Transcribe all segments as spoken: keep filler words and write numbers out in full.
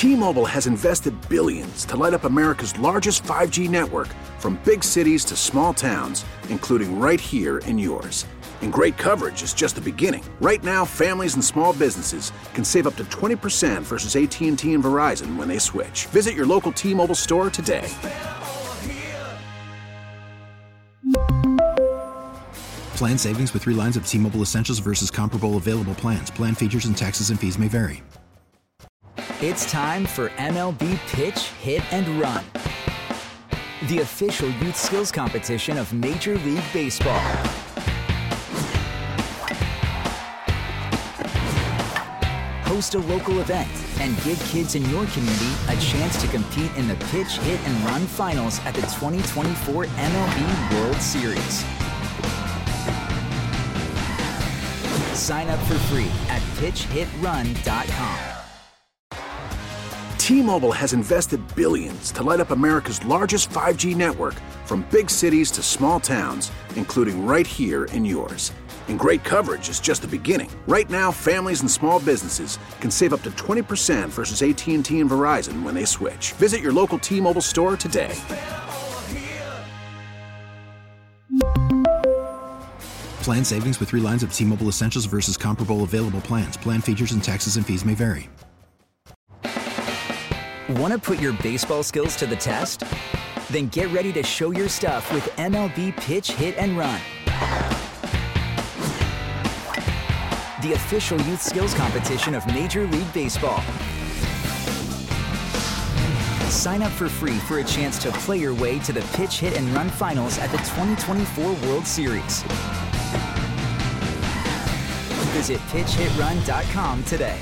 T-Mobile has invested billions to light up America's largest five G network, from big cities to small towns, including right here in yours. And great coverage is just the beginning. Right now, families and small businesses can save up to twenty percent versus A T and T and Verizon when they switch. Visit your local T-Mobile store today. Plan savings with three lines of T-Mobile Essentials versus comparable available plans. Plan features and taxes and fees may vary. It's time for M L B Pitch, Hit, and Run, the official youth skills competition of Major League Baseball. Host a local event and give kids in your community a chance to compete in the Pitch, Hit, and Run finals at the twenty twenty-four M L B World Series. Sign up for free at pitch hit run dot com. T-Mobile has invested billions to light up America's largest five G network, from big cities to small towns, including right here in yours. And great coverage is just the beginning. Right now, families and small businesses can save up to twenty percent versus A T and T and Verizon when they switch. Visit your local T-Mobile store today. Plan savings with three lines of T-Mobile Essentials versus comparable available plans. Plan features and taxes and fees may vary. Want to put your baseball skills to the test? Then get ready to show your stuff with M L B Pitch, Hit, and Run, the official youth skills competition of Major League Baseball. Sign up for free for a chance to play your way to the Pitch, Hit, and Run finals at the twenty twenty-four World Series. Visit pitch hit run dot com today.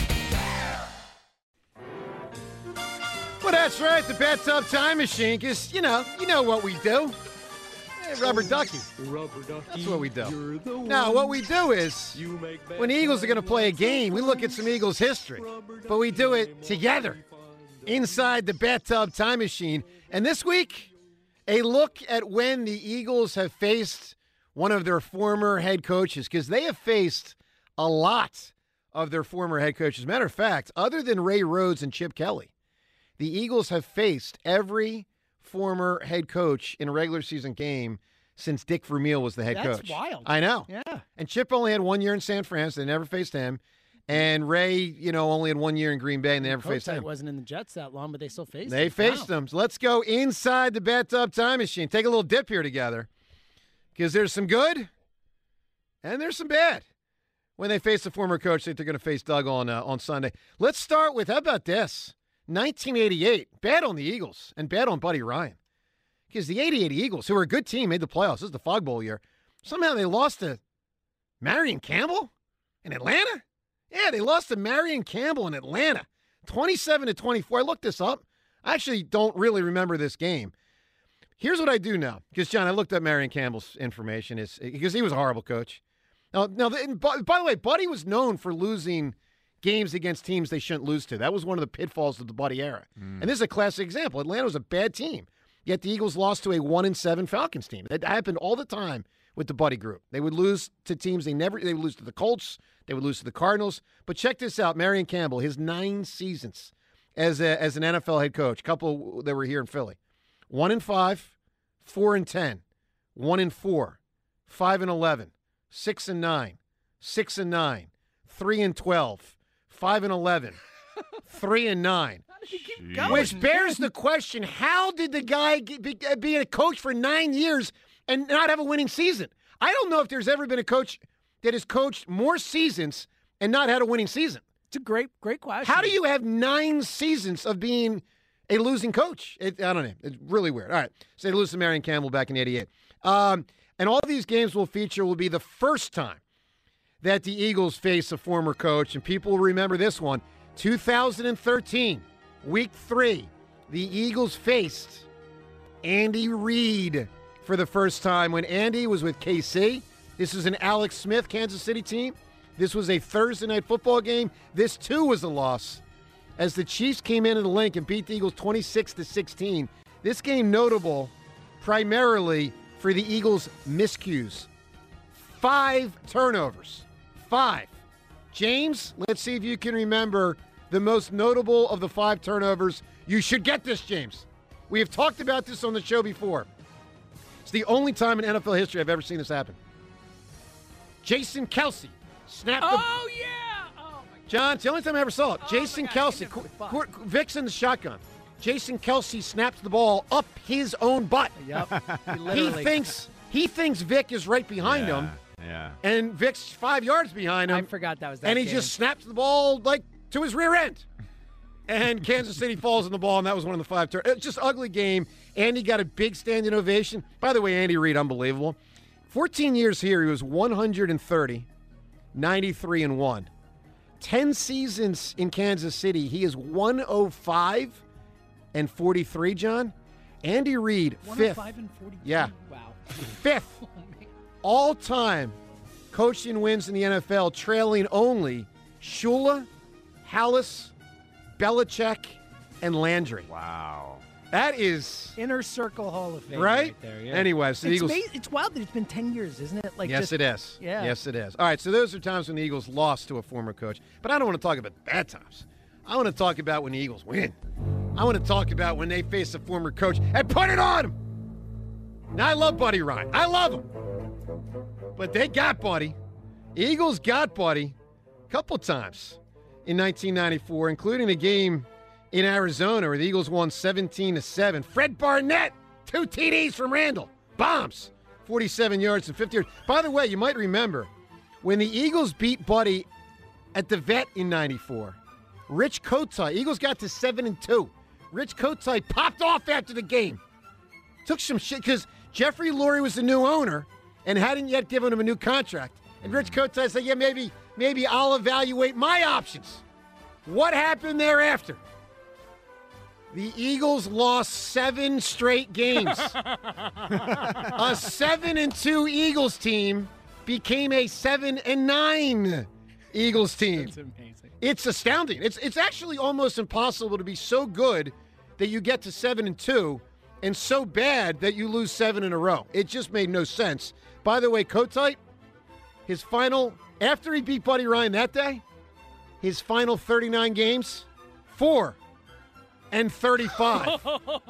Well, that's right, the Bathtub Time Machine, because, you know, you know what we do. Hey, rubber ducky. Rubber ducky. That's what we do. Now, what we do is, when the Eagles are going to play a game, we look at some Eagles history. But we do it together, inside the Bathtub Time Machine. And this week, a look at when the Eagles have faced one of their former head coaches, because they have faced a lot of their former head coaches. Matter of fact, other than Ray Rhodes and Chip Kelly, the Eagles have faced every former head coach in a regular season game since Dick Vermeil was the head That's coach. That's wild. I know. Yeah. And Chip only had one year in San Fran, so they never faced him. And Ray, you know, only had one year in Green Bay, and they never faced him. wasn't in the Jets that long, but they still faced They him. faced wow. them. So let's go inside the Bathtub Time Machine. Take a little dip here together, because there's some good and there's some bad when they face the former coach that they're going to face Doug on uh, on Sunday. Let's start with, how about this? nineteen eighty-eight, bad on the Eagles and bad on Buddy Ryan. Because the eighty-eight Eagles, who were a good team, made the playoffs. This is the Fog Bowl year. Somehow they lost to Marion Campbell in Atlanta? Yeah, they lost to Marion Campbell in Atlanta, twenty-seven to twenty-four. I looked this up. I actually don't really remember this game. Here's what I do know, because, John, I looked up Marion Campbell's information, is because he was a horrible coach. Now, now, by, by the way, Buddy was known for losing games against teams they shouldn't lose to. That was one of the pitfalls of the Buddy era. Mm. And this is a classic example. Atlanta was a bad team, yet the Eagles lost to a one and seven Falcons team. That happened all the time with the Buddy group. They would lose to teams they never. They would lose to the Colts. They would lose to the Cardinals. But check this out: Marion Campbell, his nine seasons as a, as an N F L head coach, a couple that were here in Philly, one and five, four and ten, one and four, five and eleven, six and nine, six and nine, three and twelve. Five and eleven, three and nine. How did he keep going? Which bears the question: how did the guy get, be, be a coach for nine years and not have a winning season? I don't know if there's ever been a coach that has coached more seasons and not had a winning season. It's a great, great question. How do you have nine seasons of being a losing coach? It, I don't know. It's really weird. All right, so they lose to Marion Campbell back in eighty-eight, um, and all these games will feature will be the first time that the Eagles face a former coach, and people will remember this one. two thousand thirteen, week three, the Eagles faced Andy Reid for the first time when Andy was with K C. This was an Alex Smith Kansas City team. This was a Thursday night football game. This, too, was a loss as the Chiefs came into the Link and beat the Eagles twenty-six to sixteen. This game notable primarily for the Eagles' miscues. Five turnovers. Five. James, let's see if you can remember the most notable of the five turnovers. You should get this, James. We have talked about this on the show before. It's the only time in N F L history I've ever seen this happen. Jason Kelce snapped the... Oh, yeah! Oh, my God. John, it's the only time I ever saw it. Oh, Jason my God, he Kelce, never fucked. Qu- Qu- Vic's in the shotgun. Jason Kelce snaps the ball up his own butt. Yep. He, He literally- thinks he thinks Vic is right behind yeah, him, Yeah. and Vic's five yards behind him. I forgot that was that and he game. just snaps the ball like to his rear end. And Kansas City falls on the ball, and that was one of the five turns. It's just ugly game. Andy got a big standing ovation. By the way, Andy Reid, unbelievable. fourteen years here, he was one hundred thirty, ninety-three and one. ten seasons in Kansas City, he is one oh five and forty-three, John. Andy Reid, fifth. one oh five and forty-three? Yeah. Wow. Fifth Oh, man. all-time coaching wins in the N F L, trailing only Shula, Hallis, Belichick, and Landry. Wow. That is Inner Circle Hall of Fame right. right there. Yeah. Anyway, so the it's, Eagles. ma- it's wild that it's been ten years, isn't it? Like Yes, just, it is. yeah. Yes, it is. All right, so those are times when the Eagles lost to a former coach. But I don't want to talk about bad times. I want to talk about when the Eagles win. I want to talk about when they face a former coach and put it on him. Now, I love Buddy Ryan. I love him. But they got Buddy. Eagles got Buddy a couple times in nineteen ninety-four, including a game in Arizona where the Eagles won seventeen to seven. Fred Barnett, two T Ds from Randall. Bombs. forty-seven yards and fifty yards. By the way, you might remember when the Eagles beat Buddy at the Vet in ninety-four, Rich Kotite, Eagles got to seven and two. Rich Kotite popped off after the game. Took some shit because Jeffrey Lurie was the new owner and hadn't yet given him a new contract. And Rich Kotite said, yeah, maybe, maybe I'll evaluate my options. What happened thereafter? The Eagles lost seven straight games. A seven and two Eagles team became a seven and nine Eagles team. That's amazing. It's astounding. It's it's actually almost impossible to be so good that you get to seven and two, and so bad that you lose seven in a row. It just made no sense. By the way, Kotite, his final after he beat Buddy Ryan that day, his final thirty-nine games, four and thirty-five.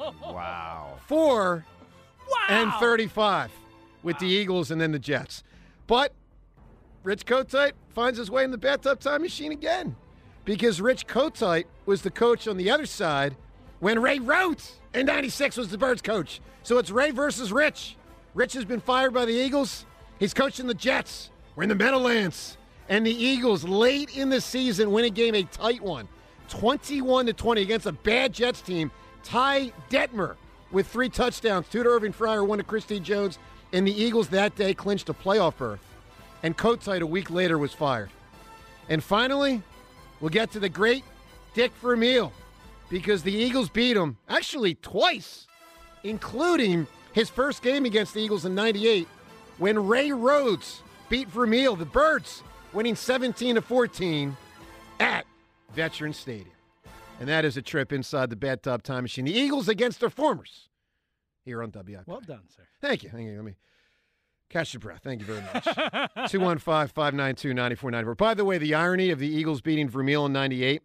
Wow. Four Wow. and thirty-five with the Eagles and then the Jets. But Rich Kotite finds his way in the bathtub time machine again because Rich Kotite was the coach on the other side when Ray Rhodes in ninety-six was the Birds coach. So it's Ray versus Rich. Rich has been fired by the Eagles. He's coaching the Jets. We're in the Meadowlands. And the Eagles, late in the season, win a game, a tight one, twenty-one to twenty against a bad Jets team. Ty Detmer with three touchdowns, two to Irving Fryer, one to Christy Jones. And the Eagles that day clinched a playoff berth. And Kotite a week later was fired. And finally, we'll get to the great Dick Vermeil because the Eagles beat him actually twice, including his first game against the Eagles in ninety-eight when Ray Rhodes beat Vermeil, the Birds, winning seventeen to fourteen at Veterans Stadium. And that is a trip inside the bathtub time machine. The Eagles against their formers here on W I P. Well done, sir. Thank you. Thank you. Let me catch your breath. Thank you very much. two one five, five nine two, nine four nine four. By the way, the irony of the Eagles beating Vermeil in ninety-eight,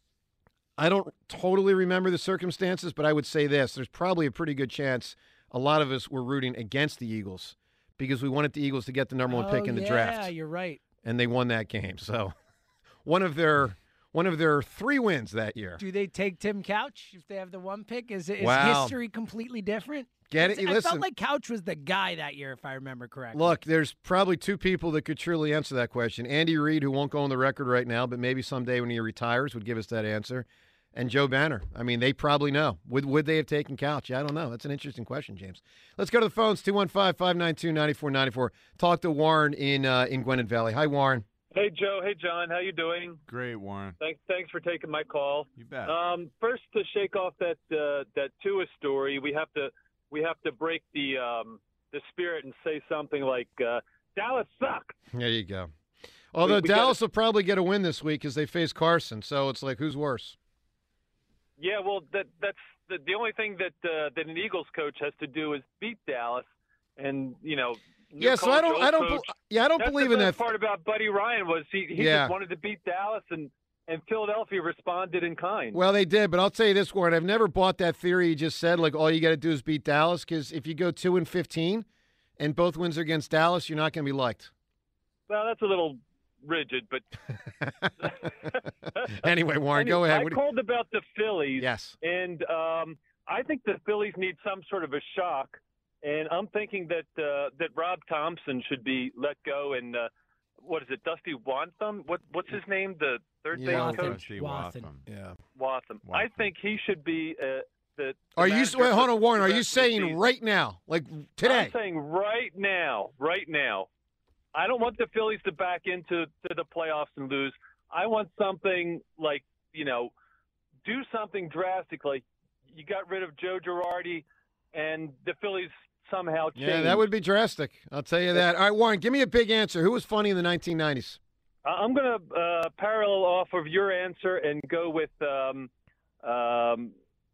I don't totally remember the circumstances, but I would say this. There's probably a pretty good chance a lot of us were rooting against the Eagles because we wanted the Eagles to get the number one oh, pick in the yeah, draft. Yeah, you're right. And they won that game. So one of their one of their three wins that year. Do they take Tim Couch if they have the one pick? Is, is Wow. history completely different? Get it? I Listen. felt like Couch was the guy that year, if I remember correctly. Look, there's probably two people that could truly answer that question. Andy Reid, who won't go on the record right now, but maybe someday when he retires would give us that answer. And Joe Banner. I mean, they probably know. Would would they have taken Couch? I don't know. That's an interesting question, James. Let's go to the phones, two one five, five nine two, nine four nine four. Talk to Warren in uh, in Gwinnett Valley. Hi, Warren. Hey, Joe. Hey, John. How you doing? Great, Warren. Thanks, thanks for taking my call. You bet. Um, first, to shake off that uh, that Tua story, we have to we have to break the um, the spirit and say something like uh, Dallas sucks. There you go. Although We- we Dallas gotta- will probably get a win this week because they face Carson. So it's like, who's worse? Yeah, well, that that's the, the only thing that uh, that an Eagles coach has to do is beat Dallas, and you know. new Yeah, so I coach, don't, old I don't, coach. be- yeah, I don't That's believe the in that. best part about Buddy Ryan was he, he Yeah. just wanted to beat Dallas, and and Philadelphia responded in kind. Well, they did, but I'll tell you this, Warren. I've never bought that theory you just said, like all you got to do is beat Dallas, because if you go two and fifteen and both wins are against Dallas, you're not going to be liked. Well, that's a little rigid, but anyway, Warren, anyway, go ahead. I What do called about the Phillies. Yes. And um, I think the Phillies need some sort of a shock, and I'm thinking that uh, that Rob Thompson should be let go, and uh, what is it, Dusty Wantham? What what's his name? The third Yeah, base coach, Dusty Watson. Watson. Yeah. Watham. I think he should be uh, the. the Are you manager wait, hold for on, Warren? the Are you rest of the saying season. right now, like today? I'm saying right now, right now. I don't want the Phillies to back into to the playoffs and lose. I want something like, you know, do something drastic. Like you got rid of Joe Girardi, and the Phillies somehow changed. Yeah, that would be drastic. I'll tell you that. All right, Warren, give me a big answer. Who was funny in the nineteen nineties? I'm going to uh, parallel off of your answer and go with um, um,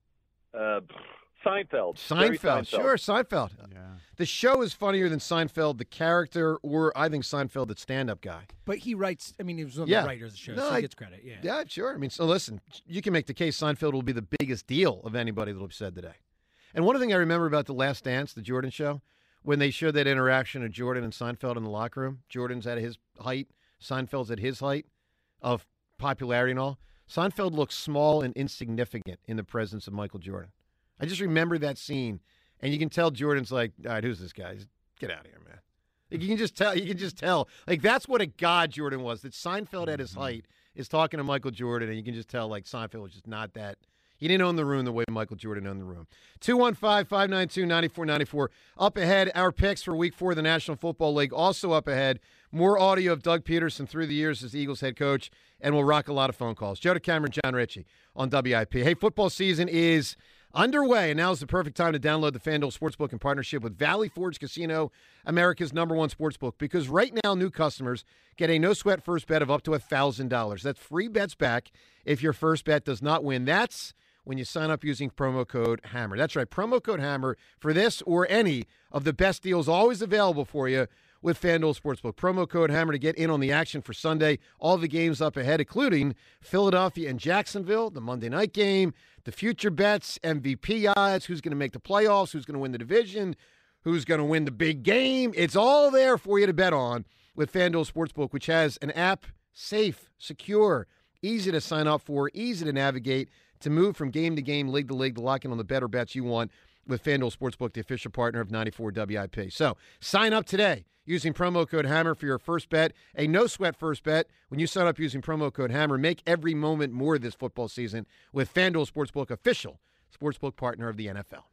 uh, Seinfeld. Jerry Seinfeld. Sure, Seinfeld. Yeah. The show is funnier than Seinfeld, the character, or I think Seinfeld, the stand-up guy. But he writes, I mean, he was one of Yeah. the writers of the show, No, so I- he gets credit. Yeah. Yeah, sure. I mean, so listen, you can make the case Seinfeld will be the biggest deal of anybody that will be said today. And one thing I remember about The Last Dance, the Jordan show, when they showed that interaction of Jordan and Seinfeld in the locker room, Jordan's at his height, Seinfeld's at his height of popularity and all. Seinfeld looks small and insignificant in the presence of Michael Jordan. I just remember that scene, and you can tell Jordan's like, all right, who's this guy? Get out of here, man. Like, you can just tell. You can just tell. Like, that's what a god Jordan was. That Seinfeld at his height is talking to Michael Jordan, and you can just tell, like, Seinfeld was just not that. He didn't own the room the way Michael Jordan owned the room. two one five, five nine two, nine four nine four. Up ahead, our picks for week four of the National Football League. Also up ahead, more audio of Doug Peterson through the years as the Eagles head coach, and we'll rock a lot of phone calls. Joe DeCamera, John Ritchie on W I P. Hey, football season is underway, and now is the perfect time to download the FanDuel Sportsbook in partnership with Valley Forge Casino, America's number one sportsbook, because right now new customers get a no-sweat first bet of up to one thousand dollars. That's free bets back if your first bet does not win. That's when you sign up using promo code HAMMER. That's right, promo code HAMMER for this or any of the best deals always available for you with FanDuel Sportsbook. Promo code HAMMER to get in on the action for Sunday. All the games up ahead, including Philadelphia and Jacksonville, the Monday night game, the future bets, M V P odds, who's going to make the playoffs, who's going to win the division, who's going to win the big game. It's all there for you to bet on with FanDuel Sportsbook, which has an app, safe, secure, easy to sign up for, easy to navigate, to move from game to game, league to league, to lock in on the better bets you want with FanDuel Sportsbook, the official partner of ninety-four W I P. So sign up today using promo code HAMMER for your first bet, a no-sweat first bet. When you sign up using promo code HAMMER, make every moment more this football season with FanDuel Sportsbook, official sportsbook partner of the N F L.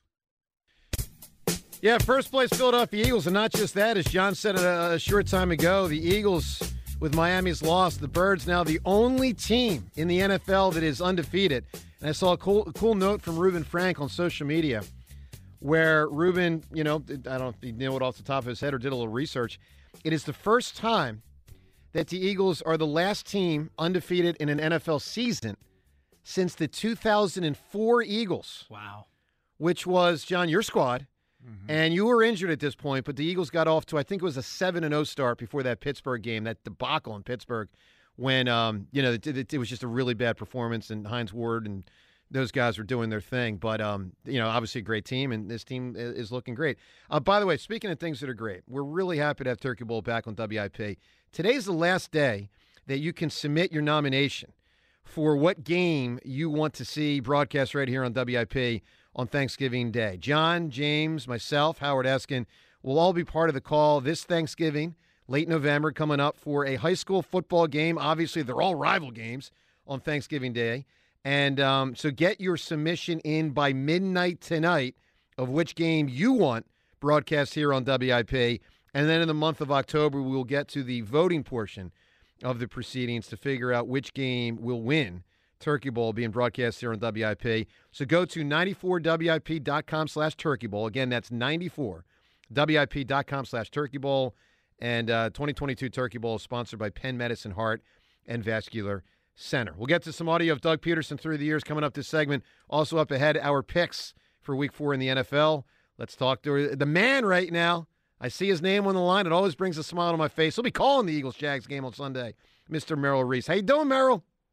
Yeah, first place Philadelphia Eagles, and not just that, as John said a, a short time ago, the Eagles, with Miami's loss, the Birds now the only team in the N F L that is undefeated. And I saw a cool, a cool note from Reuben Frank on social media where Reuben, you know, I don't know if he knew it off the top of his head or did a little research. It is the first time that the Eagles are the last team undefeated in an N F L season since the two thousand four Eagles. Wow. Which was, John, your squad. Mm-hmm. And you were injured at this point, but the Eagles got off to, I think it was a seven and oh start before that Pittsburgh game, that debacle in Pittsburgh when, um, you know, it, it, it was just a really bad performance, and Hines Ward and those guys were doing their thing. But, um, you know, obviously a great team, and this team is, is looking great. Uh, by the way, speaking of things that are great, we're really happy to have Turkey Bowl back on W I P. Today's the last day that you can submit your nomination for what game you want to see broadcast right here on W I P on Thanksgiving Day. John, James, myself, Howard Eskin will all be part of the call this Thanksgiving, late November, coming up for a high school football game. Obviously, they're all rival games on Thanksgiving Day. And um, so get your submission in by midnight tonight of which game you want broadcast here on W I P. And then in the month of October, we will get to the voting portion of the proceedings to figure out which game will win Turkey Bowl being broadcast here on W I P. So go to ninety-four W I P dot com slash Turkey Bowl. Again, that's ninety-four W I P dot com slash Turkey Bowl. And uh, twenty twenty-two Turkey Bowl is sponsored by Penn Medicine Heart and Vascular Center. We'll get to some audio of Doug Peterson through the years coming up this segment. Also up ahead, our picks for week four in the N F L. Let's talk to the man right now. I see his name on the line. It always brings a smile on my face. He'll be calling the Eagles-Jags game on Sunday, Mister Merrill Reese. How you doing, Merrill?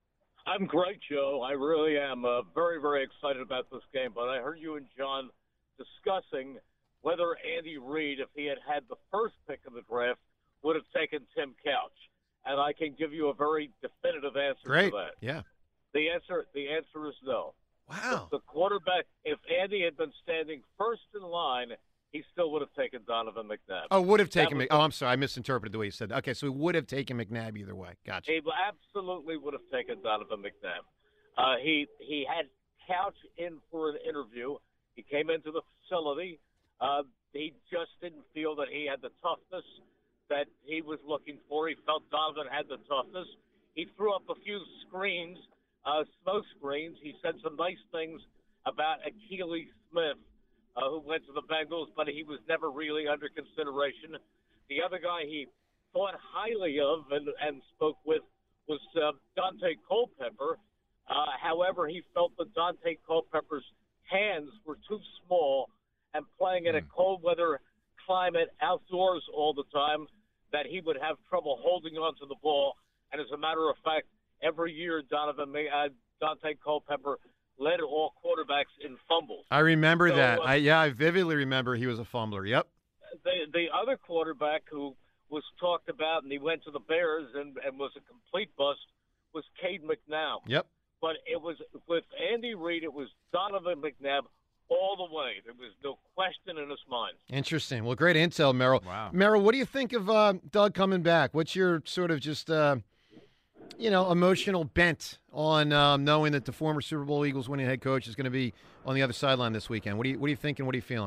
I'm great, Joe. I really am uh, very, very excited about this game. But I heard you and John discussing whether Andy Reid, if he had had the first pick of the draft, would have taken Tim Couch. And I can give you a very definitive answer Great. to that. Yeah. The answer, the answer is no. Wow. The quarterback, if Andy had been standing first in line, he still would have taken Donovan McNabb. Oh, would have taken was, Mc. Oh, I'm sorry. I misinterpreted the way you said that. Okay, so he would have taken McNabb either way. Gotcha. He absolutely would have taken Donovan McNabb. Uh, he he had Couch in for an interview. He came into the facility. Uh, he just didn't feel that he had the toughness that he was looking for. He felt Donovan had the toughness. He threw up a few screens, uh, smoke screens. He said some nice things about Akili Smith, Uh, who went to the Bengals, but he was never really under consideration. The other guy he thought highly of and, and spoke with was uh, Dante Culpepper. Uh, however, he felt that Dante Culpepper's hands were too small and playing in a cold weather climate outdoors all the time, that he would have trouble holding on to the ball. And as a matter of fact, every year Donovan uh, Dante Culpepper led all quarterbacks in fumbles. I remember so, that. Uh, I yeah, I vividly remember he was a fumbler. Yep. The the other quarterback who was talked about and he went to the Bears and, and was a complete bust was Cade McNown. Yep. But it was with Andy Reid, it was Donovan McNabb all the way. There was no question in his mind. Interesting. Well, great intel, Merrill. Wow. Merrill, what do you think of uh, Doug coming back? What's your sort of just uh, you know, emotional bent on um, knowing that the former Super Bowl Eagles winning head coach is going to be on the other sideline this weekend? What are you What are you thinking? What are you feeling?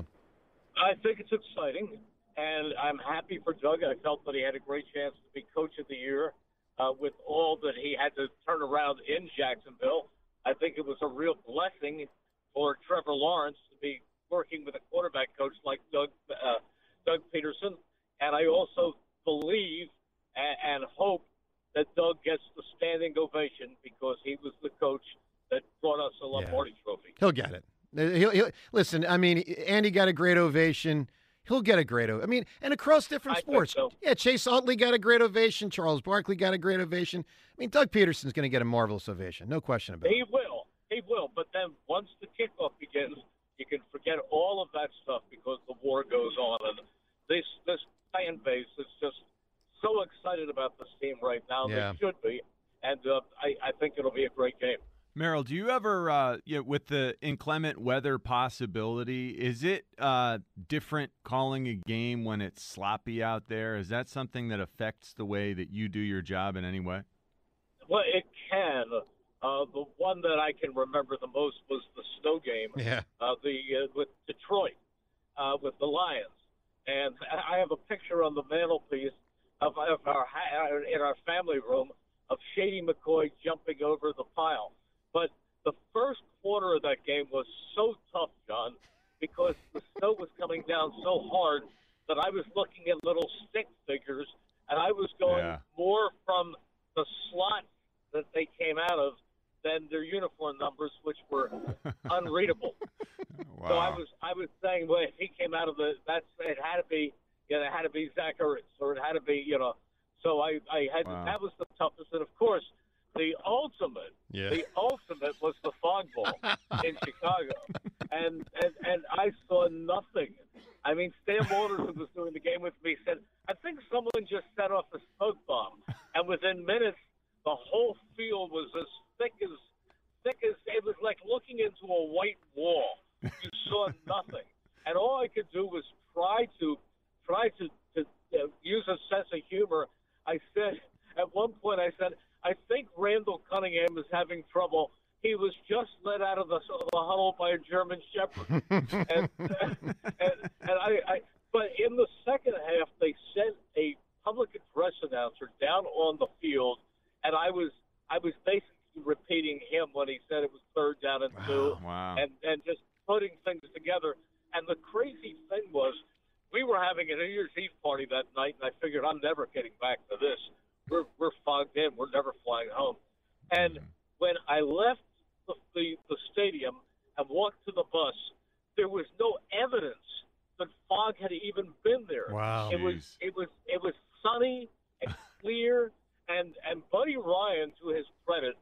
I think it's exciting, and I'm happy for Doug. I felt that he had a great chance to be Coach of the Year uh, with all that he had to turn around in Jacksonville. I think it was a real blessing for Trevor Lawrence to be working with a quarterback coach like Doug uh, Doug Peterson, and I also believe and, and hope that Doug gets the standing ovation because he was the coach that brought us a Lombardi yeah. trophy. He'll get it. He'll, he'll, listen, I mean, Andy got a great ovation. He'll get a great ovation. I mean, and across different I sports. So. Yeah, Chase Utley got a great ovation. Charles Barkley got a great ovation. I mean, Doug Peterson's going to get a marvelous ovation. No question about he it. He will. He will. But then once the kickoff begins, you can forget all of that stuff because the war goes on. And this, this fan base is just so excited about this team right now. Yeah. They should be. And uh, I, I think it'll be a great game. Merrill, do you ever, uh, you know, with the inclement weather possibility, is it uh, different calling a game when it's sloppy out there? Is that something that affects the way that you do your job in any way? Well, it can. Uh, the one that I can remember the most was the snow game. Yeah. Uh, the uh, with Detroit, uh, with the Lions, and I have a picture on the mantelpiece of, of our in our family room of Shady McCoy jumping over the pile. But the first quarter of that game was so tough, John, because the snow was coming down so hard that I was looking at little stick figures, and I was going yeah. more from the slot that they came out of than their uniform numbers, which were unreadable. Wow. So I was I was saying, well, if he came out of the that's it had to be you know, it had to be Zach Ertz, or it had to be you know. So I I had wow. that was the toughest, and of course. The ultimate, yeah. the ultimate was the fog bowl in Chicago, and, and and I saw nothing. I mean, Stan Waters, who was doing the game with me, said, "I think someone just set off a smoke bomb," and within minutes, the whole field was as thick as thick as it was like looking into a white wall. You saw nothing, and all I could do was try to try to, to uh, use a sense of humor. I said, at one point, I said. I think Randall Cunningham is having trouble. He was just let out of the, the huddle by a German Shepherd. and, and, and I, I, but in the second half, they sent a public address announcer down on the field, and I was I was basically repeating him when he said it was third down and two, wow, wow. and and just putting things together. And the crazy thing was, we were having a New Year's Eve party that night, and I figured I'm never getting back to this. We're, we're fogged in. We're never flying home. And mm-hmm. when I left the, the, the stadium and walked to the bus, there was no evidence that fog had even been there. Wow. It was it was it was sunny and clear. And and Buddy Ryan, to his credit,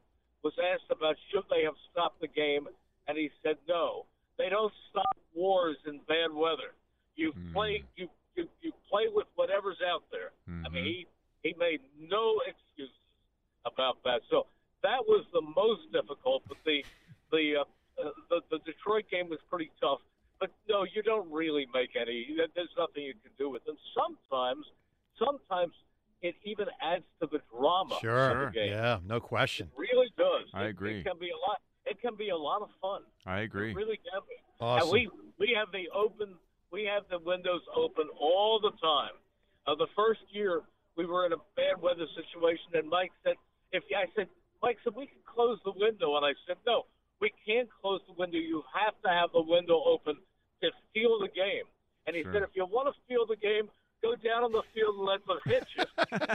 was asked about should they have stopped the game, and he said no. They don't stop wars in bad weather. You mm. play you, you you play with whatever's out there. Mm-hmm. I mean, he he made no excuse about that. So that was the most difficult. But the the uh, uh, the, the Detroit game was pretty tough. But no, you don't really make any. There's nothing you can do with them. Sometimes, sometimes it even adds to the drama sure. of the game. Yeah, no question. It really does. I it, agree. It can be a lot. It can be a lot of fun. I agree. It really can be. Awesome. And we we have the open. We have the windows open all the time. Uh, the first year we were in a bad weather situation, and Mike said, "If I said, Mike said we can close the window," and I said, "No, we can't close the window. You have to have the window open to feel the game." And he sure. said, "If you want to feel the game, go down on the field and let them hit you."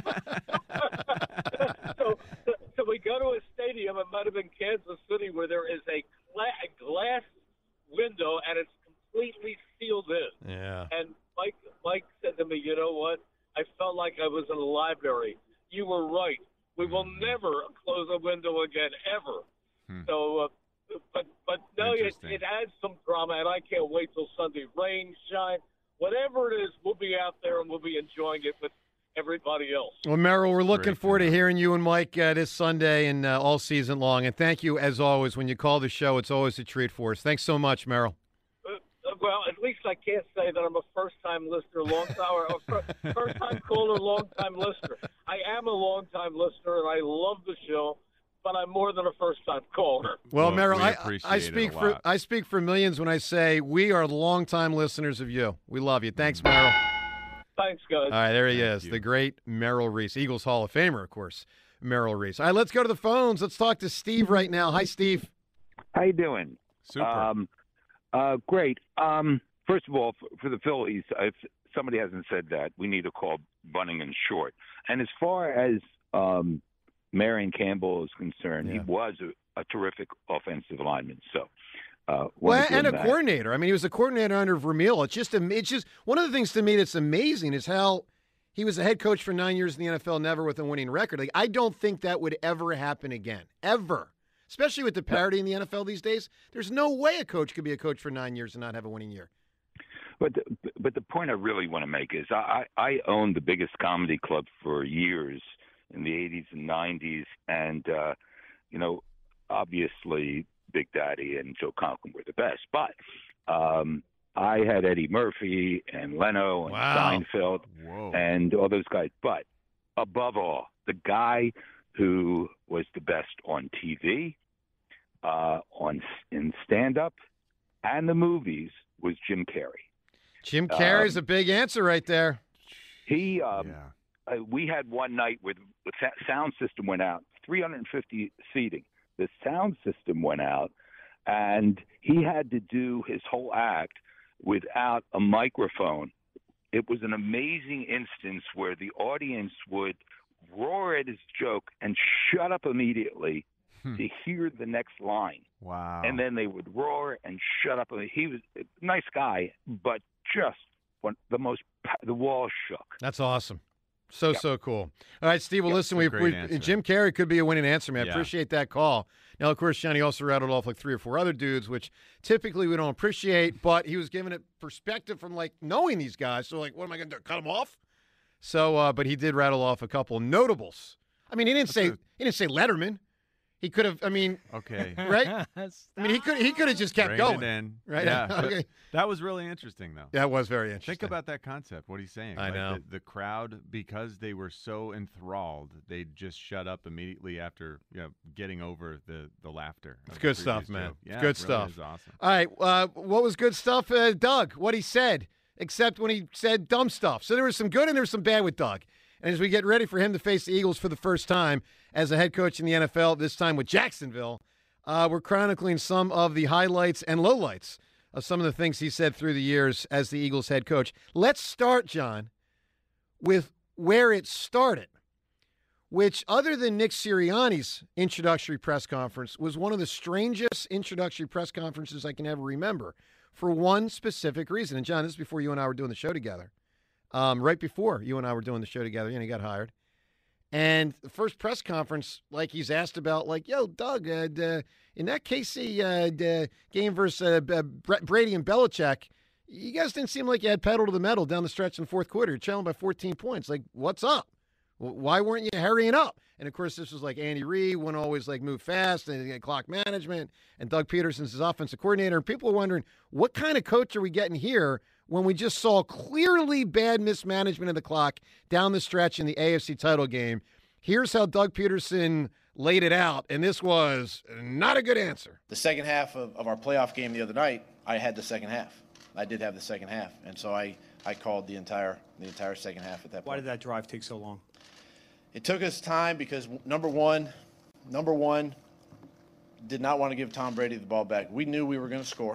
so, so, so we go to a stadium. It might have been Kansas City, where there is a, gla- a glass window, and it's completely sealed in. Yeah. And Mike, Mike said to me, "You know what? I felt like I was in a library. You were right. We will never close a window again, ever." Hmm. So, uh, but but no, it, it adds some drama, and I can't wait till Sunday. Rain, shine, whatever it is, we'll be out there and we'll be enjoying it with everybody else. Well, Merrill, we're looking Great forward to to hearing you and Mike uh, this Sunday and uh, all season long. And thank you, as always, when you call the show. It's always a treat for us. Thanks so much, Merrill. Uh, well, at least I can't say that I'm a first-time listener, long-time, or a first-time caller, long-time listener. I am a long-time listener, and I love the show, but I'm more than a first-time caller. Well, Well, Merrill, we I, appreciate I it speak a for lot. I speak for millions when I say we are long-time listeners of you. We love you. Thanks, Merrill. Thanks, guys. All right, there he Thank is, you. the great Merrill Reese, Eagles Hall of Famer, of course, Merrill Reese. All right, let's go to the phones. Let's talk to Steve right now. Hi, Steve. How you doing? Super. Um, uh, great. Um, first of all, for, for the Phillies, if somebody hasn't said that, we need to call Bunning and short. And as far as um, Marion Campbell is concerned, Yeah. he was a, a terrific offensive lineman. So, uh, Well, wanna give and a him that. coordinator. I mean, he was a coordinator under Vermeil. It's just, it's just one of the things to me that's amazing is how he was a head coach for nine years in the N F L, never with a winning record. Like, I don't think that would ever happen again, ever. Especially with the parity in the N F L these days. There's no way a coach could be a coach for nine years and not have a winning year. But the, but the point I really want to make is I, I owned the biggest comedy club for years in the eighties and nineties, and uh, you know, obviously Big Daddy and Joe Conklin were the best. But um, I had Eddie Murphy and Leno and Wow. Seinfeld Whoa. and all those guys. But above all, the guy who was the best on T V, uh, on in stand-up, and the movies was Jim Carrey. Jim Carrey's Um, a big answer right there. He, um, yeah. uh, we had one night where the sa- sound system went out, three hundred fifty seating. The sound system went out, and he had to do his whole act without a microphone. It was an amazing instance where the audience would roar at his joke and shut up immediately Hmm. to hear the next line. Wow. And then they would roar and shut up. He was a nice guy, but just one, the most, the walls shook. That's awesome. So, so cool. All right, Steve, well, listen, That's we, a great we answer. Jim Carrey could be a winning answer, man. I Yeah. appreciate that call. Now, of course, Johnny also rattled off like three or four other dudes, which typically we don't appreciate, but he was giving it perspective from, like, knowing these guys. So, like, what am I going to do, cut them off? So, uh, but he did rattle off a couple notables. I mean, he didn't say a- he didn't say Letterman. He could have, I mean, Okay. right? I mean, he could he could have just kept Rein going. it in. Right? Yeah. but Okay. That was really interesting, though. That was very interesting. Think about that concept. What he's saying. I Like, know. The, the crowd, because they were so enthralled, they just shut up immediately after you know getting over the, the laughter. It's of good the stuff, previous man. joke. It's Yeah, good it really stuff. is awesome. All right. Uh, what was good stuff? Uh, Doug, what he said, except when he said dumb stuff. So there was some good and there was some bad with Doug. And as we get ready for him to face the Eagles for the first time as a head coach in the N F L, this time with Jacksonville, uh, we're chronicling some of the highlights and lowlights of some of the things he said through the years as the Eagles head coach. Let's start, John, with where it started, which, other than Nick Sirianni's introductory press conference, was one of the strangest introductory press conferences I can ever remember for one specific reason. And, John, this is before you and I were doing the show together. Um, right before you and I were doing the show together, you know, he got hired. And the first press conference, like he's asked about, like, yo, Doug, uh, d- in that K C uh, d- game versus uh, B- Brady and Belichick, you guys didn't seem like you had pedal to the metal down the stretch in the fourth quarter. You're trailing by fourteen points. Like, what's up? Why weren't you hurrying up? And, of course, this was like Andy Reid, wouldn't always, like, move fast and clock management, and Doug Peterson's his offensive coordinator. And people are wondering, what kind of coach are we getting here when we just saw clearly bad mismanagement of the clock down the stretch in the A F C title game? Here's how Doug Peterson laid it out, and this was not a good answer. The second half of, of our playoff game the other night, I had the second half. I did have the second half, and so I, I called the entire the entire second half at that point. Why did that drive take so long? It took us time because, number one, number one, did not want to give Tom Brady the ball back. We knew we were going to score.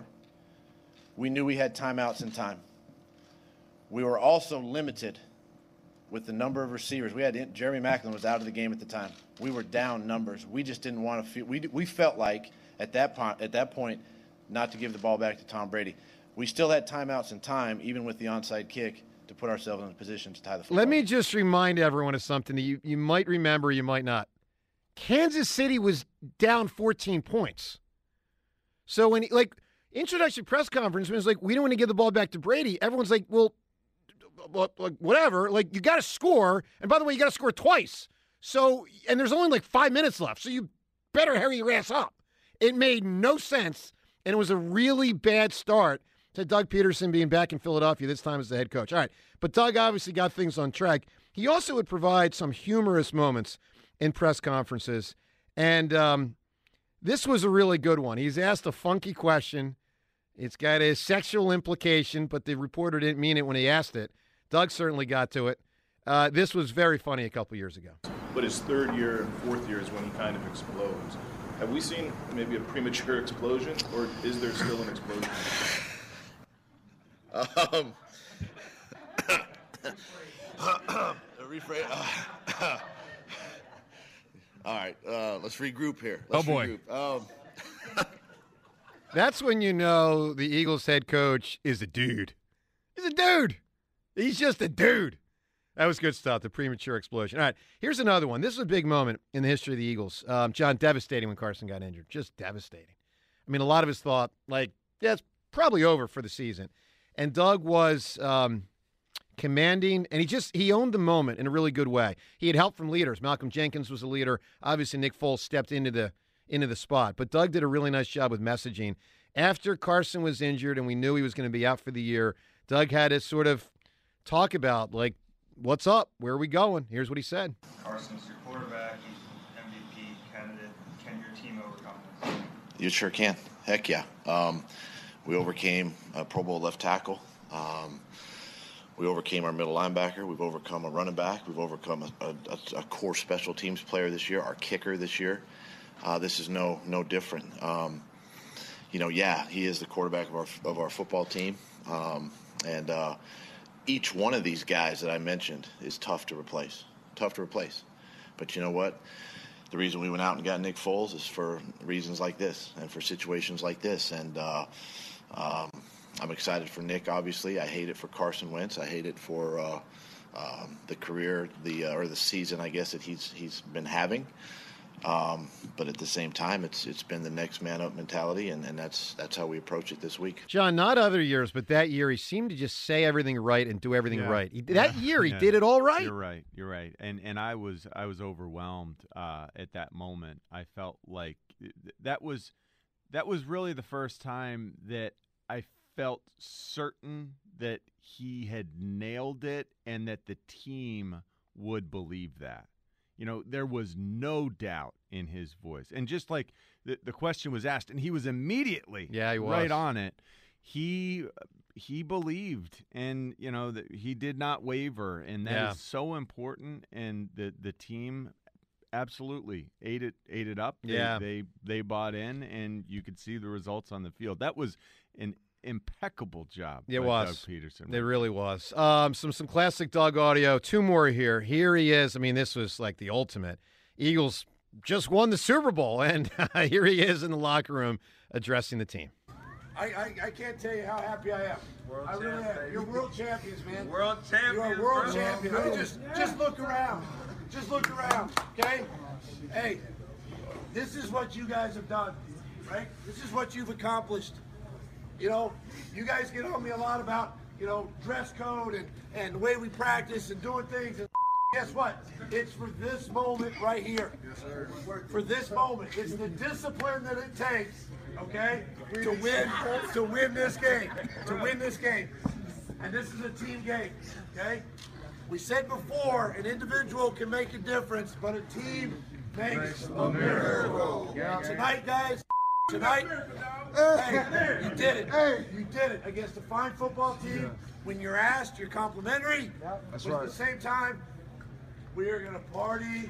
We knew we had timeouts in time. We were also limited with the number of receivers. We had Jeremy Maclin was out of the game at the time. We were down numbers. We just didn't want to feel. We we felt like at that point at that point not to give the ball back to Tom Brady. We still had timeouts in time, even with the onside kick, to put ourselves in a position to tie the football. Let me just remind everyone of something that you, you might remember, you might not. Kansas City was down fourteen points. So when, like, introductory press conference, when it was like, we don't want to give the ball back to Brady, everyone's like, well, like, whatever. Like, you got to score. And by the way, you got to score twice. So, and there's only like five minutes left. So you better hurry your ass up. It made no sense. And it was a really bad start to Doug Peterson being back in Philadelphia, this time as the head coach. All right, but Doug obviously got things on track. He also would provide some humorous moments in press conferences, and um, this was a really good one. He's asked a funky question. It's got a sexual implication, but the reporter didn't mean it when he asked it. Doug certainly got to it. Uh, this was very funny a couple years ago. But his third year and fourth year is when he kind of explodes. Have we seen maybe a premature explosion, or is there still an explosion? Um, rephrase. Uh, all right, uh, let's regroup here. Let's oh, boy. Regroup. Um, That's when you know the Eagles head coach is a dude. He's a dude. He's just a dude. That was good stuff, the premature explosion. All right, here's another one. This is a big moment in the history of the Eagles. Um, John, devastating when Carson got injured. Just devastating. I mean, a lot of us thought, like, yeah, it's probably over for the season. And Doug was um, commanding, and he just he owned the moment in a really good way. He had help from leaders. Malcolm Jenkins was a leader. Obviously, Nick Foles stepped into the into the spot. But Doug did a really nice job with messaging. After Carson was injured and we knew he was going to be out for the year, Doug had to sort of talk about, like, what's up? Where are we going? Here's what he said. Carson's your quarterback. He's M V P candidate. Can your team overcome this? You sure can. Heck yeah. Um, we overcame a Pro Bowl left tackle. Um, we overcame our middle linebacker. We've overcome a running back. We've overcome a, a, a core special teams player this year, our kicker this year. Uh, this is no no different. Um, you know, yeah, he is the quarterback of our of our football team, um, and uh, each one of these guys that I mentioned is tough to replace. Tough to replace. But you know what? The reason we went out and got Nick Foles is for reasons like this and for situations like this. And uh, um, I'm excited for Nick, obviously. I hate it for Carson Wentz. I hate it for uh, um, the career, the uh, or the season, I guess, that he's he's been having. Um, but at the same time, it's it's been the next man up mentality, and, and that's that's how we approach it this week. John, not other years, but that year he seemed to just say everything right and do everything yeah. right. He, that yeah. year he yeah. did it all right. You're right. You're right. And and I was I was overwhelmed uh, at that moment. I felt like that was that was really the first time that I felt certain that he had nailed it and that the team would believe that. You know, there was no doubt in his voice. And just like the, the question was asked, and he was immediately yeah, he was. right on it, he he believed, and, you know, that he did not waver, and that yeah. is so important, and the, the team absolutely ate it ate it up. Yeah. They, they, they bought in, and you could see the results on the field. That was an impeccable job it by was. Doug Peterson. It really was. Um, some some classic Doug audio. Two more here. Here he is. I mean, this was like the ultimate. Eagles just won the Super Bowl, and here he is in the locker room addressing the team. I, I, I can't tell you how happy I am. World I really am. You're world champions, man. World champions. You're world bro. champions. I mean, just, just look around. Just look around, okay? Hey, this is what you guys have done, right? This is what you've accomplished. You know, you guys get on me a lot about, you know, dress code and, and the way we practice and doing things. And guess what? It's for this moment right here. Yes, sir. For this moment. It's the discipline that it takes, okay, to win, to win this game. To win this game. And this is a team game, okay? We said before, an individual can make a difference, but a team makes a miracle. Yeah. Tonight, guys, tonight, hey, you did it. Hey, you did it against a fine football team. When you're asked, you're complimentary. That's but right. At the same time, we are going to party.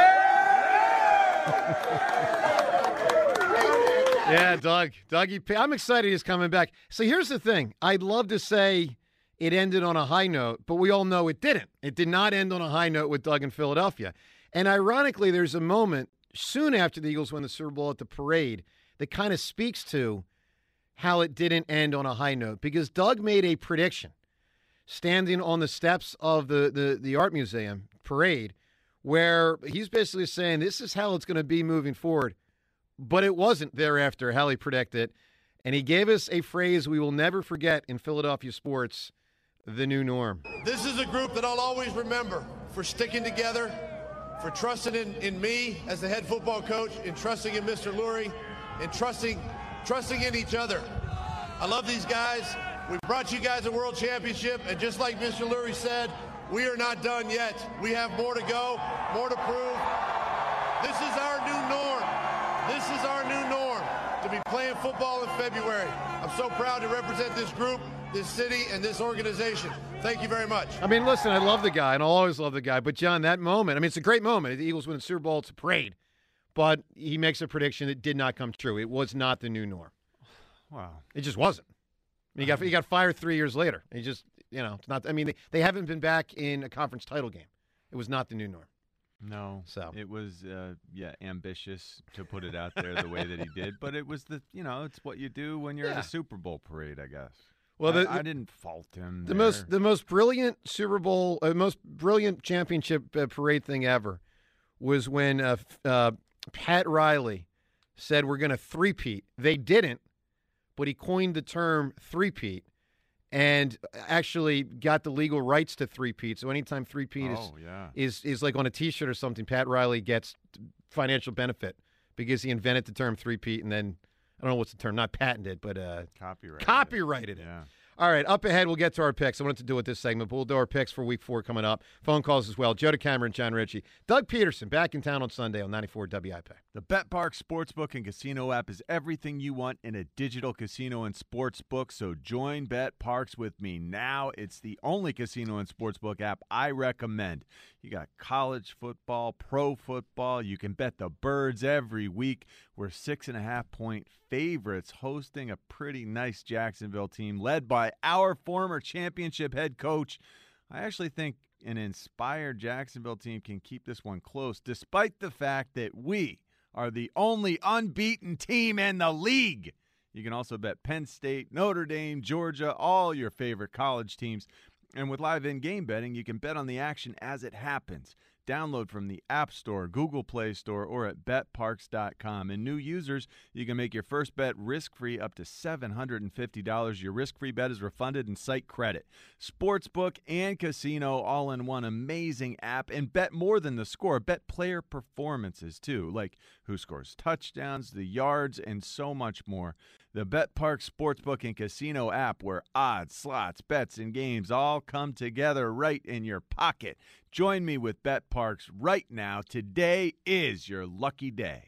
Yeah, Doug. Dougie P. I'm excited he's coming back. So here's the thing. I'd love to say it ended on a high note, but we all know it didn't. It did not end on a high note with Doug in Philadelphia. And ironically, there's a moment soon after the Eagles win the Super Bowl at the parade that kind of speaks to how it didn't end on a high note, because Doug made a prediction standing on the steps of the, the, the Art Museum parade where he's basically saying this is how it's going to be moving forward. But it wasn't thereafter how he predicted. And he gave us a phrase we will never forget in Philadelphia sports, the new norm. This is a group that I'll always remember for sticking together, for trusting in, in me as the head football coach, and trusting in Mister Lurie, and trusting, trusting in each other. I love these guys. We brought you guys a world championship, and just like Mister Lurie said, we are not done yet. We have more to go, more to prove. This is our new norm. This is our new norm, to be playing football in February. I'm so proud to represent this group, this city, and this organization. Thank you very much. I mean, listen, I love the guy, and I'll always love the guy. But, John, that moment, I mean, it's a great moment. The Eagles win the Super Bowl. It's a parade. But he makes a prediction that did not come true. It was not the new norm. Wow. It just wasn't. I mean, he got, he got fired three years later. He just, you know, it's not. I mean, they, they haven't been back in a conference title game. It was not the new norm. No, so it was, uh, yeah, ambitious to put it out there the way that he did. But it was the, you know, it's what you do when you're Yeah. at a Super Bowl parade, I guess. Well, the, I, I didn't fault him. The there. most, the most brilliant Super Bowl, uh, most brilliant championship uh, parade thing ever was when uh, uh, Pat Riley said we're going to three-peat. They didn't, but he coined the term three-peat and actually got the legal rights to three-peat. So anytime three-peat is, Oh, yeah. is is like on a T-shirt or something, Pat Riley gets financial benefit because he invented the term three-peat, and then I don't know what's the term, not patented, but uh, Copyrighted. copyrighted it. Yeah. All right, up ahead, we'll get to our picks. I wanted to do it this segment, but we'll do our picks for week four coming up. Phone calls as well. Joe DeCamera, John Ritchie. Doug Peterson back in town on Sunday on ninety-four W I P. The BetParx Sportsbook and Casino app is everything you want in a digital casino and sportsbook, so join BetParx with me now. It's the only casino and sportsbook app I recommend. You got college football, pro football. You can bet the Birds every week. We're six and a half point favorites hosting a pretty nice Jacksonville team led by our former championship head coach. I actually think an inspired Jacksonville team can keep this one close, despite the fact that we are the only unbeaten team in the league. You can also bet Penn State, Notre Dame, Georgia, all your favorite college teams. And with live in-game betting, you can bet on the action as it happens. Download from the App Store, Google Play Store, or at bet parx dot com. And new users, you can make your first bet risk-free up to seven hundred fifty dollars. Your risk-free bet is refunded in site credit. Sportsbook and casino all in one amazing app. And bet more than the score. Bet player performances, too, like who scores touchdowns, the yards, and so much more. The BetParx Sportsbook and Casino app, where odds, slots, bets, and games all come together right in your pocket. Join me with BetParx right now. Today is your lucky day.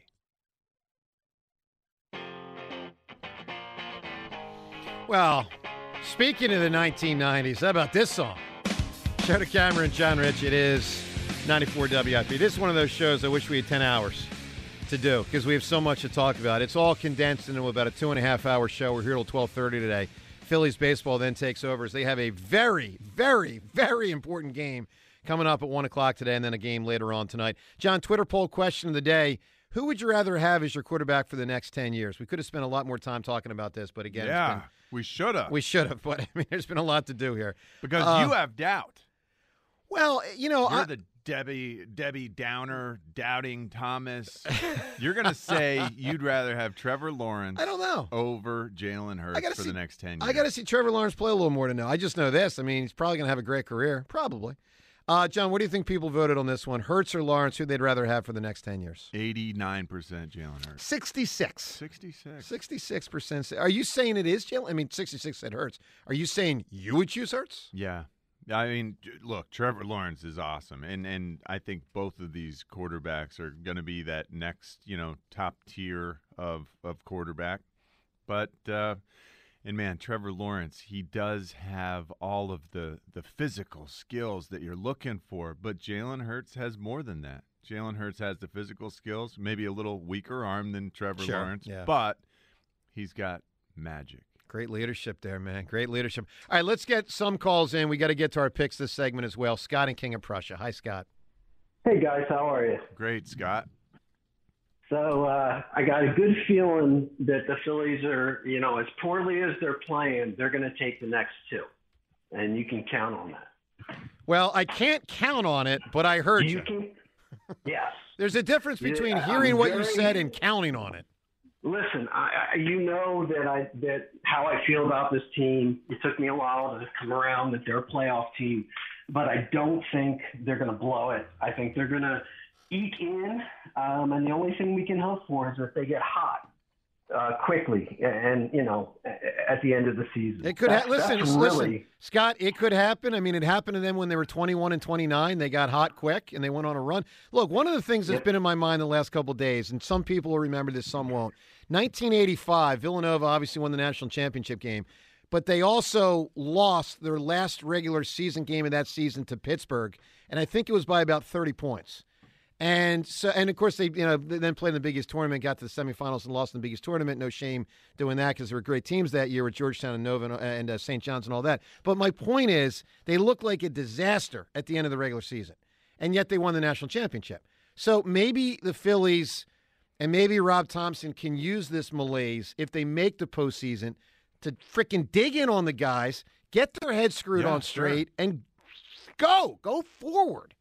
Well, speaking of the nineteen nineties, how about this song? Joe DeCamera and John Rich. It is ninety-four W I P. This is one of those shows I wish we had ten hours to do because we have so much to talk about. It's all condensed into about a two and a half hour show. We're here till twelve thirty today. Phillies baseball then takes over as they have a very, very, very important game coming up at one o'clock today and then a game later on tonight. John, Twitter poll question of the day. Who would you rather have as your quarterback for the next ten years? We could have spent a lot more time talking about this, but again, yeah, it's been, we should have. We should have, but I mean, there's been a lot to do here. Because uh, you have doubt. Well, you know, You're I, the Debbie Debbie Downer, doubting Thomas. You're going to say you'd rather have Trevor Lawrence I don't know. over Jalen Hurts for see, the next ten years. I got to see Trevor Lawrence play a little more to know. I just know this. I mean, he's probably going to have a great career. Probably. Uh, John, what do you think people voted on this one? Hurts or Lawrence, who they'd rather have for the next ten years? eighty-nine percent Jalen Hurts. sixty-six. sixty-six. sixty-six percent. Are you saying it is Jalen? I mean, sixty-six said Hurts. Are you saying you would choose Hurts? Yeah. I mean, look, Trevor Lawrence is awesome, and and I think both of these quarterbacks are going to be that next, you know, top tier of of quarterback. But uh, and man, Trevor Lawrence, he does have all of the the physical skills that you're looking for. But Jalen Hurts has more than that. Jalen Hurts has the physical skills, maybe a little weaker arm than Trevor Sure, Lawrence, yeah. but he's got magic. Great leadership there, man. Great leadership. All right, let's get some calls in. We got to get to our picks this segment as well. Scott and King of Prussia. Hi, Scott. Hey, guys. How are you? Great, Scott. So uh, I got a good feeling that the Phillies are, you know, as poorly as they're playing, they're going to take the next two. And you can count on that. Well, I can't count on it, but I heard you. You can, yes. There's a difference between Yeah, hearing I'm what you very- said and counting on it. Listen, I, I, you know that I that how I feel about this team. It took me a while to come around that they're a playoff team, but I don't think they're going to blow it. I think they're going to eke in, um, and the only thing we can hope for is that they get hot uh, quickly, and you know, at the end of the season. It could ha- That's- listen, that's listen, really, Scott. It could happen. I mean, it happened to them when they were twenty-one and twenty-nine. They got hot quick and they went on a run. Look, one of the things that's Yep. been in my mind the last couple of days, and some people will remember this, some won't. nineteen eighty-five, Villanova obviously won the national championship game, but they also lost their last regular season game of that season to Pittsburgh, and I think it was by about thirty points. And so, and of course, they you know they then played in the Big East tournament, got to the semifinals, and lost in the Big East tournament. No shame doing that because there were great teams that year with Georgetown and Nova and, and uh, Saint John's and all that. But my point is, they looked like a disaster at the end of the regular season, and yet they won the national championship. So maybe the Phillies and maybe Rob Thompson can use this malaise if they make the postseason to frickin' dig in on the guys, get their heads screwed Yeah, on straight, sure. and go, go forward.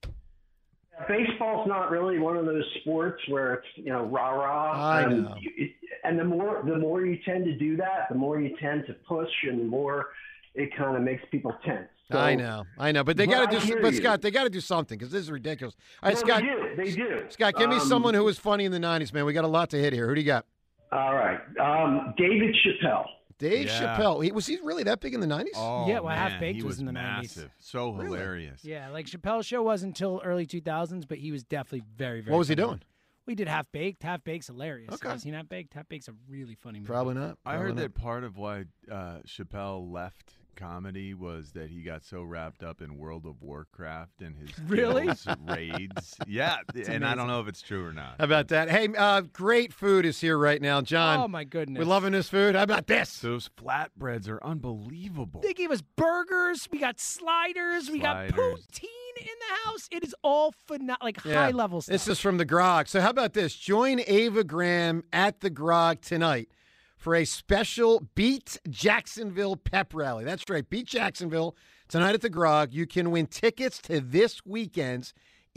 baseball's not really one of those sports where it's, you know, rah rah. I um, know. you- And the more the more you tend to do that, the more you tend to push, and the more it kind of makes people tense. So, I know, I know, but they But got I to do. hear But you. Scott, they got to do something because this is ridiculous. All right, No, Scott. they do. They do. Scott, give me Um, someone who was funny in the nineties, man. We got a lot to hit here. Who do you got? All right, um, David Chappelle. Dave Yeah. Chappelle. He, was he really that big in the nineties? Oh, Yeah, well, Half man, Baked he was was in the nineties. massive. So Really? hilarious. Yeah, like Chappelle's show wasn't until early two thousands, but he was definitely very, very What was he funny. doing? We did Half Baked. Half Baked's hilarious. Okay. Have you seen Half Baked? Half Baked's a really funny movie. Probably not. I Probably heard not. that part of why uh, Chappelle left comedy was that he got so wrapped up in World of Warcraft and his Really? kills, raids. Yeah, and I don't amazing. know if it's true or not. How about that? Hey, uh, great food is here right now, John. Oh, my goodness. We're loving this food. How about this? Those flatbreads are unbelievable. They gave us burgers. We got sliders. We got Sliders. poutine in the house. It is all phenomenal, like Yeah. high level stuff. This is from the Grog. So how about this? Join Ava Graham at the Grog tonight for a special Beat Jacksonville pep rally. That's right, Beat Jacksonville tonight at the Grog. You can win tickets to this weekend's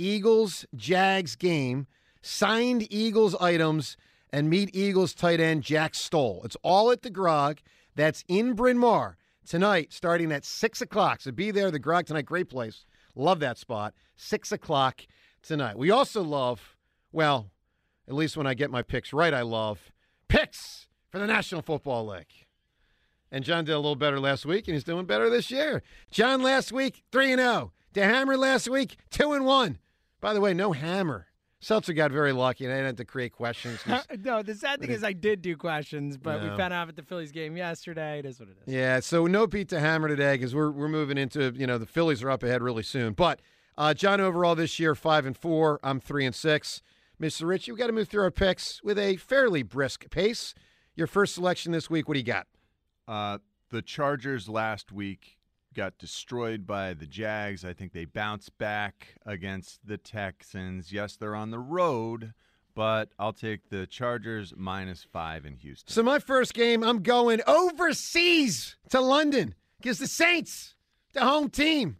Eagles-Jags game, signed Eagles items, and meet Eagles tight end Jack Stoll. It's all at the Grog. That's in Bryn Mawr tonight, starting at six o'clock. So be there, the Grog tonight. Great place. Love that spot. six o'clock tonight. We also love, well, at least when I get my picks right, I love picks for the National Football League. And John did a little better last week, and he's doing better this year. John last week, three and oh. DeHammer last week, two and one. By the way, no hammer. Seltzer got very lucky, and I didn't have to create questions. 'cause- no, the sad thing is I did do questions, but No. we found out at the Phillies game yesterday. It is what it is. Yeah, so no beat to hammer today because we're we're moving into, you know, the Phillies are up ahead really soon. But uh, John overall this year five and four. I'm three and six. Mister Ritchie, we got to move through our picks with a fairly brisk pace. Your first selection this week. What do you got? Uh, the Chargers last week got destroyed by the Jags. I think they bounced back against the Texans. Yes, they're on the road, but I'll take the Chargers minus five in Houston. So my first game, I'm going overseas to London because the Saints, the home team,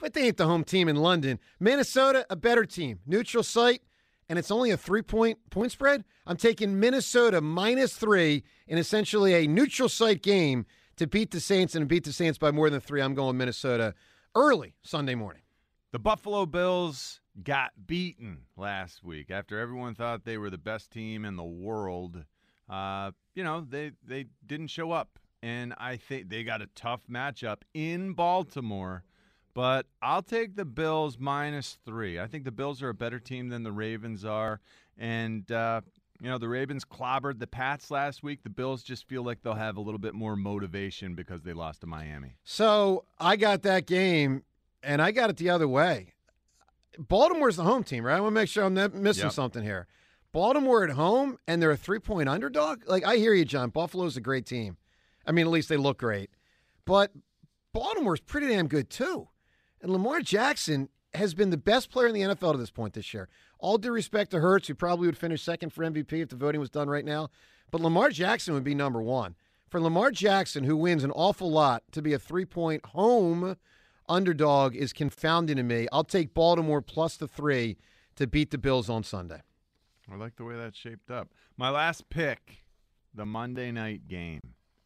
but they ain't the home team in London. Minnesota, a better team. Neutral site, and it's only a three-point point spread. I'm taking Minnesota minus three in essentially a neutral site game to beat the Saints and beat the Saints by more than three. I'm going Minnesota early Sunday morning. The Buffalo Bills got beaten last week after everyone thought they were the best team in the world. Uh, you know, they, they didn't show up, and I think they got a tough matchup in Baltimore. But I'll take the Bills minus three. I think the Bills are a better team than the Ravens are. And, uh, you know, the Ravens clobbered the Pats last week. The Bills just feel like they'll have a little bit more motivation because they lost to Miami. So I got that game, and I got it the other way. Baltimore's the home team, right? I want to make sure I'm not missing Yep. something here. Baltimore at home, and they're a three-point underdog? Like, I hear you, John. Buffalo's a great team. I mean, at least they look great. But Baltimore's pretty damn good, too. And Lamar Jackson has been the best player in the N F L to this point this year. All due respect to Hurts, who probably would finish second for M V P if the voting was done right now. But Lamar Jackson would be number one. For Lamar Jackson, who wins an awful lot, to be a three-point home underdog is confounding to me. I'll take Baltimore plus the three to beat the Bills on Sunday. I like the way that's shaped up. My last pick, the Monday night game.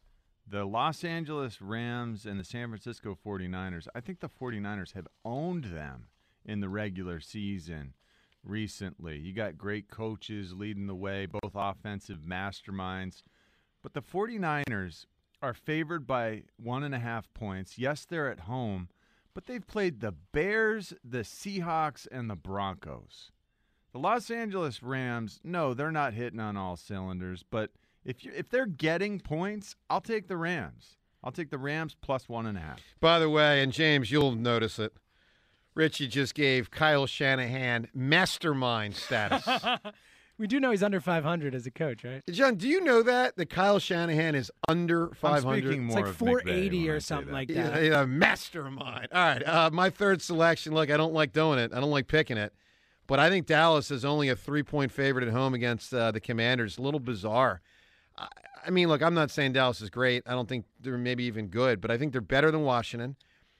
The Los Angeles Rams and the San Francisco forty-niners. I think the forty-niners have owned them in the regular season recently. You got great coaches leading the way, both offensive masterminds. But the forty-niners are favored by one and a half points. Yes, they're at home, but they've played the Bears, the Seahawks, and the Broncos. The Los Angeles Rams, no, they're not hitting on all cylinders, but if you if they're getting points, I'll take the Rams. I'll take the Rams plus one and a half. By the way, and James, you'll notice it, Richie just gave Kyle Shanahan mastermind status. We do know he's under five hundred as a coach, right? John, do you know that? That Kyle Shanahan is under five hundred? speaking more It's like of four McVay eighty when I or say something that. like Yeah, that. yeah, mastermind. All right, uh, my third selection. Look, I don't like doing it. I don't like picking it. But I think Dallas is only a three-point favorite at home against uh, the Commanders. A little bizarre. I, I mean, look, I'm not saying Dallas is great. I don't think they're maybe even good, but I think they're better than Washington.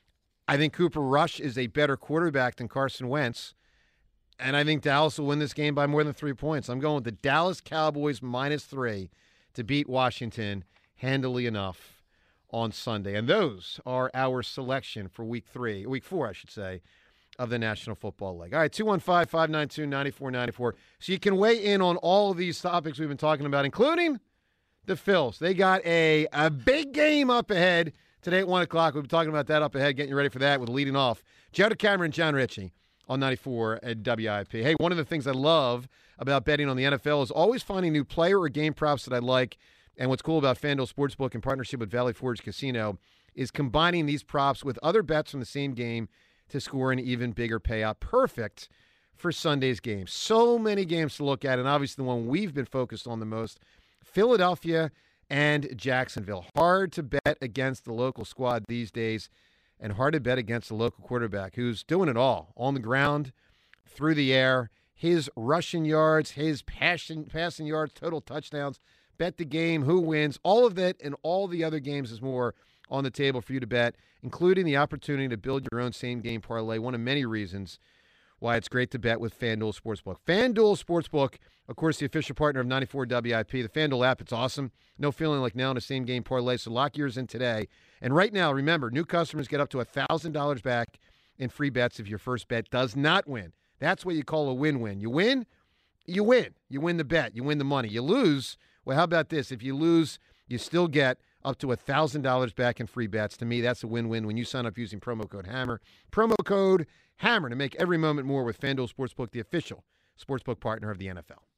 I think Cooper Rush is a better quarterback than Carson Wentz. And I think Dallas will win this game by more than three points. I'm going with the Dallas Cowboys minus three to beat Washington handily enough on Sunday. And those are our selection for week three, week four, I should say, of the National Football League. All right, two one five, five nine two, nine four nine four. So you can weigh in on all of these topics we've been talking about, including the Phils. They got a, a big game up ahead today at one o'clock. We'll be talking about that up ahead, getting you ready for that with leading off Joe DeCamera and John Ritchie on ninety-four at W I P. Hey, one of the things I love about betting on the N F L is always finding new player or game props that I like. And what's cool about FanDuel Sportsbook in partnership with Valley Forge Casino is combining these props with other bets from the same game to score an even bigger payout. Perfect for Sunday's game. So many games to look at, and obviously the one we've been focused on the most, Philadelphia and Jacksonville. Hard to bet against the local squad these days, and hard to bet against the local quarterback who's doing it all, on the ground, through the air, his rushing yards, his passing, passing yards, total touchdowns. Bet the game, who wins, all of that and all the other games is more on the table for you to bet, including the opportunity to build your own same-game parlay, one of many reasons why it's great to bet with FanDuel Sportsbook. FanDuel Sportsbook, of course, the official partner of ninety-four W I P. The FanDuel app, it's awesome. No feeling like now in a same-game parlay, so lock yours in today. And right now, remember, new customers get up to one thousand dollars back in free bets if your first bet does not win. That's what you call a win-win. You win, you win. You win the bet. You win the money. You lose, well, how about this? If you lose, you still get up to one thousand dollars back in free bets. To me, that's a win-win when you sign up using promo code HAMMER. Promo code HAMMER to make every moment more with FanDuel Sportsbook, the official sportsbook partner of the N F L.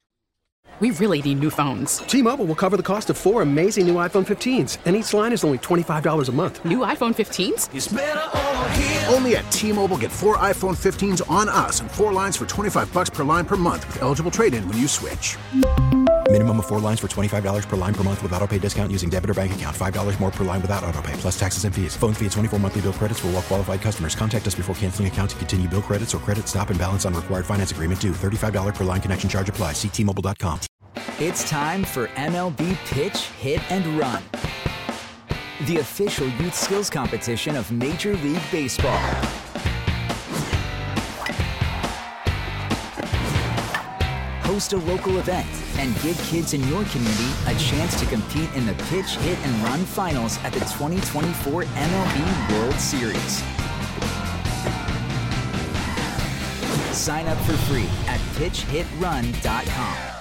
We really need new phones. T-Mobile will cover the cost of four amazing new iPhone fifteens, and each line is only twenty-five dollars a month. New iPhone fifteens? It's better over here. Only at T-Mobile, get four iPhone fifteens on us and four lines for twenty-five dollars per line per month with eligible trade-in when you switch. Minimum of four lines for twenty-five dollars per line per month with autopay discount using debit or bank account. five dollars more per line without autopay, plus taxes and fees. Phone fee at twenty-four monthly bill credits for well-qualified customers. Contact us before canceling account to continue bill credits or credit stop and balance on required finance agreement due. thirty-five dollars per line connection charge applies. See T Mobile dot com. It's time for M L B Pitch, Hit, and Run, the official youth skills competition of Major League Baseball. Host a local event and give kids in your community a chance to compete in the Pitch, Hit, and Run Finals at the twenty twenty-four M L B World Series. Sign up for free at pitch hit run dot com.